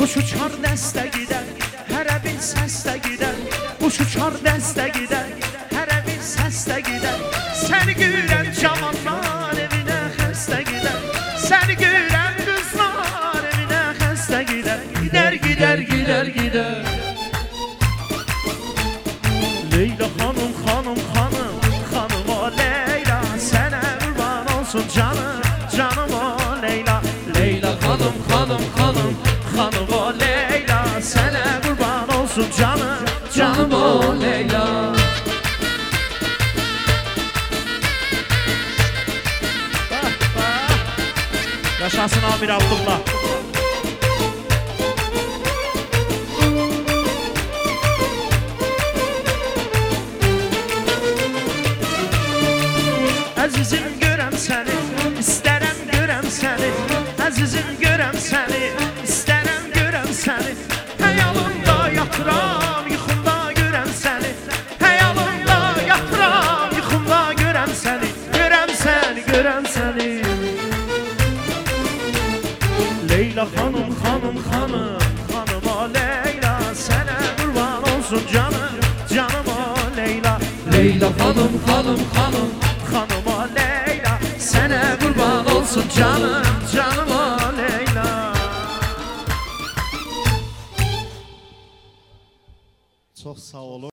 Quş uçar dəstə gedər, hərə bir səslə gedər. Quş uçar dəstə gedər, hərə bir səslə gedər. Səni görən cavanlar evinə xəstə gedər. Səni görən qızlar evinə xəstə gedər. Gidər, gidər, gidər, gidər. Leyla xanım, xanım, xanım, xanım o Leyla. Sənə qurban olsun canım, canım o Leyla. Leyla xanım, xanım, xanım, xanım o Leyla. Sənə qurban olsun canım, canım o Leyla. Yaşasın Amir Abdullah. Əzizim görəm səni, istərəm görəm səni. Əzizim görəm səni, istərəm görəm səni. Həyalımda yatıram, yuxumda görəm səni. Həyalımda yatıram, yuxumda görəm səni. Görəm səni, görəm səni. Leyla xanım, xanım, xanım, xanım o Leyla. Sənə qurban olsun canım, canım o Leyla. Leyla xanım, xanım, xanım, xanım o Leyla. Sənə qurban olsun canım, canım o Leyla. Çox sağ olun.